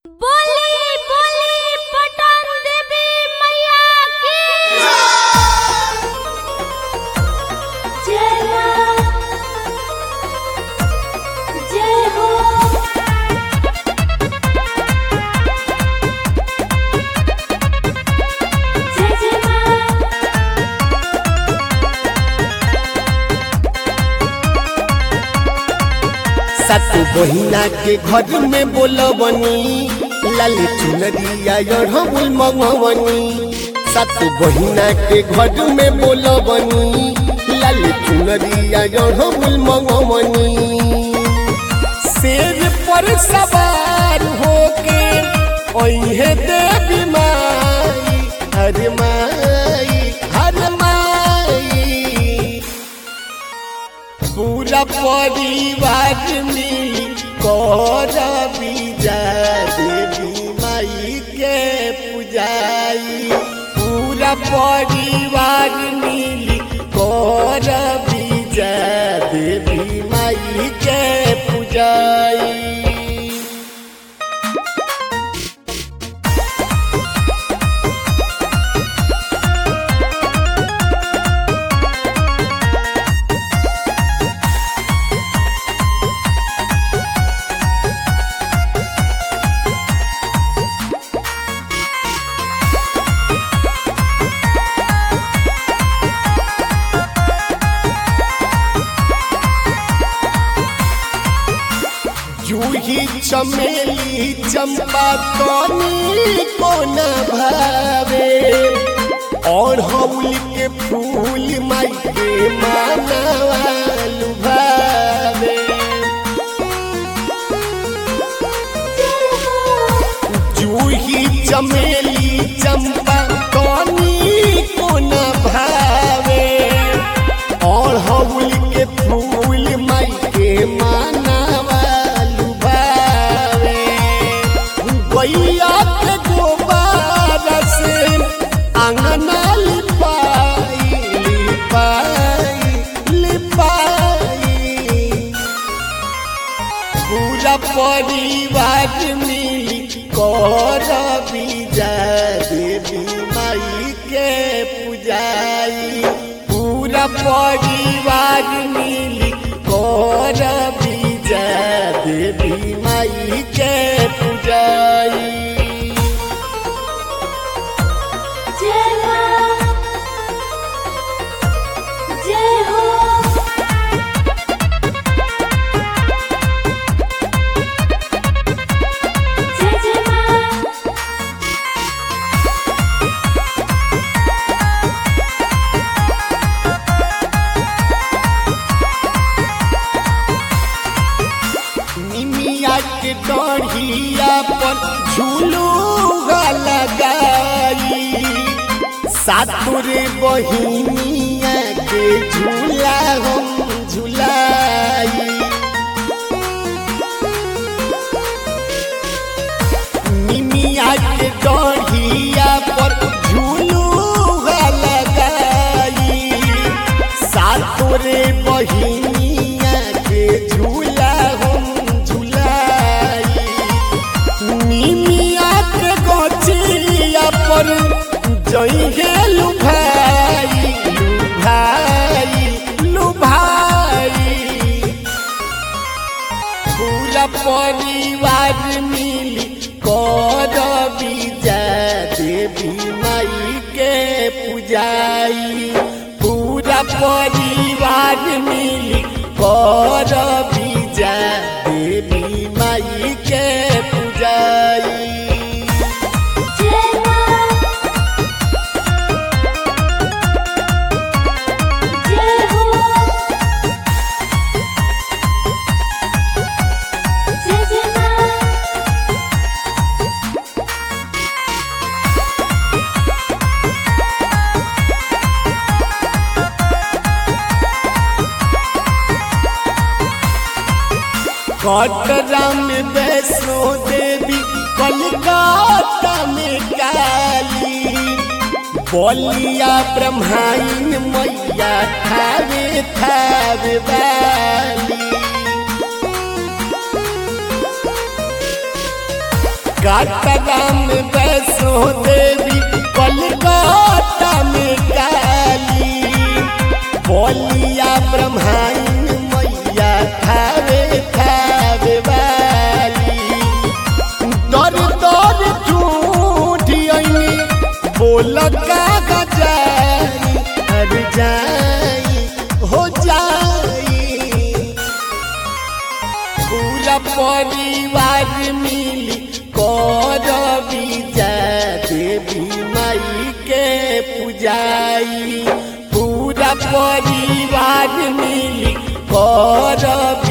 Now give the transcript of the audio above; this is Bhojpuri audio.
बोली बोली पटन देवी मैया की जय मां जय हो। जय जय मां। सातु बहिना के घर में बोलबनी लाल चुनरिया अढ़बुल मंगवनी। सातु बहिना के घर में बोलबनी लाल चुनरिया अढ़बुल मंगवनी। शेर पर सवार होके ओहे देवी माई हर माई हर माई। पूरा परिवार मिल कर बीजा देवी माई के पूजाई। पूरा परिवार मिल कर बीजा देवी माई के पूजाई। जूही चमेली चंपा कनी को न भावे और हौल के फूल माई के मानवा लुभावे। जूही चमेली चंपा कनी को न भावे और हौल के फूल माई के मानवा गैया के गोबर से आंगना लिपाई लिपाई लिपाई। पूरा परिवार मिल कर बीजा देवी माई के पूजाई। पूरा परिवार मिल कर बीजा देवी माई के पूजाई। जय मां जय हो। जय जय मां। निमिया के डढ़िया पर झूलुआ लगाई। सातुरे बहिनिया के झूला हम झुलाई। निमिया के डढ़िया पर झूलुआ लगाई। सातुरे बहिनिया के झूला हम झुलाई। निमिया के गोचिया पर जइहे लुभाई लुभाई लुभाई। पूरा परिवार मिल कर बीजा देवी माई के पूजाई। पूरा परिवार मिल कर बीजा देवी माई के पूजाई। जय मां जय हो। जय जय मां। कटरा में वैष्णो देवी कलकत्ता में काली। बलिया ब्रह्माइन मैया थावे थावे वाली। कटरा में वैष्णो देवी, कोलकाता में काली, बोलिया ब्रह्माइन मैया थावे थावे वाली। दर दर झूठियनी बोल का गजाई, हर जाई हो जाई। पूरा परिवार मिली करबी जा देवी माई के पूजाई, पूरा परिवार मिली करबी